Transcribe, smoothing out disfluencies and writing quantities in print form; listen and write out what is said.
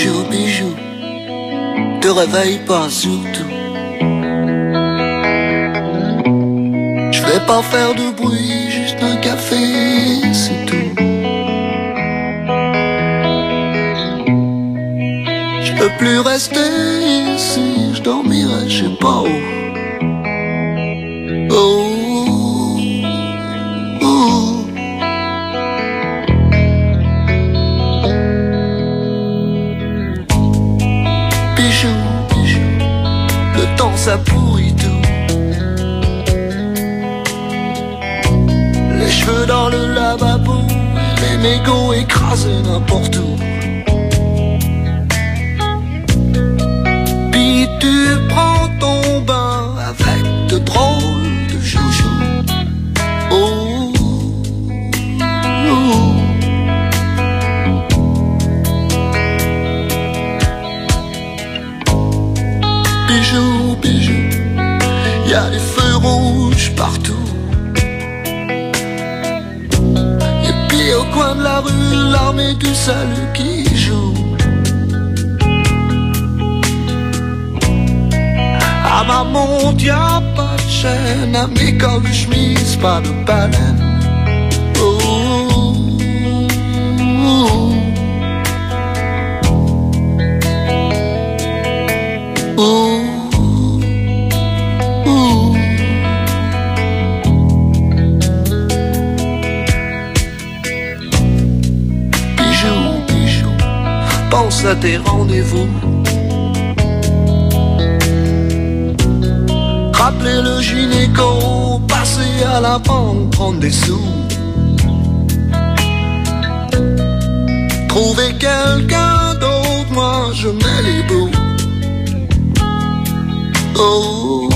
Bijou, bijou, te réveille pas surtout. Je vais pas faire de bruit, juste un café, c'est tout. Je peux plus rester ici, je dormirai je sais pas où. Oh, oh. Bijou, bijou, le temps ça pourrit tout. Les cheveux dans le lavabo, les mégots écrasés n'importe où. Puis tu prends ton bain avec de drôles de chouchous. Oh, oh. Bijou, bijou, y a des feux rouges partout. Et puis au coin de la rue, l'armée du salut qui joue. À ma montre y'a pas de chaîne, à mes cols chemise pas de baleine. Oh, oh, oh, oh. Bijou, bijou, pense à tes rendez-vous. Rappeler le gynéco, passer à la banque, prendre des sous. Trouver quelqu'un d'autre, moi je mets les bouts. Oh.